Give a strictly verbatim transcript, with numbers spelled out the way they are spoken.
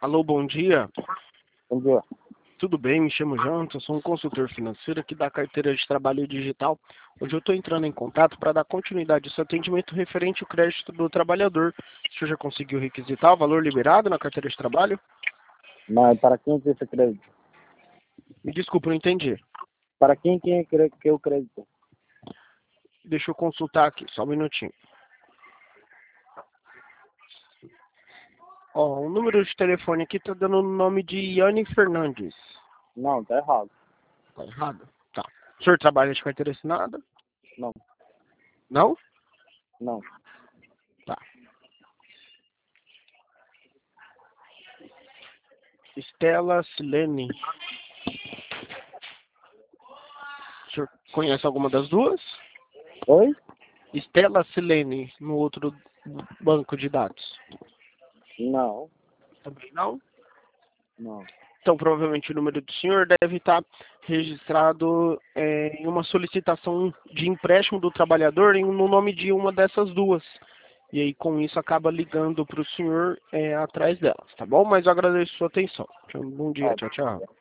Alô, bom dia. Bom dia. Tudo bem? Me chamo Jonathan, sou um consultor financeiro aqui da carteira de trabalho digital. Hoje eu estou entrando em contato para dar continuidade ao seu atendimento referente ao crédito do trabalhador. O senhor já conseguiu requisitar o valor liberado na carteira de trabalho? Mas para quem que esse crédito? Me desculpa, eu não entendi. Para quem que é cre- que é o crédito? Deixa eu consultar aqui, só um minutinho. Ó, o número de telefone aqui está dando o nome de Yane Fernandes. Não, tá errado. Tá errado? Tá. O senhor trabalha de carteira assinada? Não, Não? não. Tá. Estela Silene. O senhor conhece alguma das duas? Oi? Estela Silene, no outro banco de dados. Não, Também não? não. Então, provavelmente o número do senhor deve estar registrado é, em uma solicitação de empréstimo do trabalhador em, no nome de uma dessas duas. E aí, com isso, acaba ligando para o senhor é, atrás delas, tá bom? Mas eu agradeço a sua atenção. Bom dia, Ah, tchau, tchau.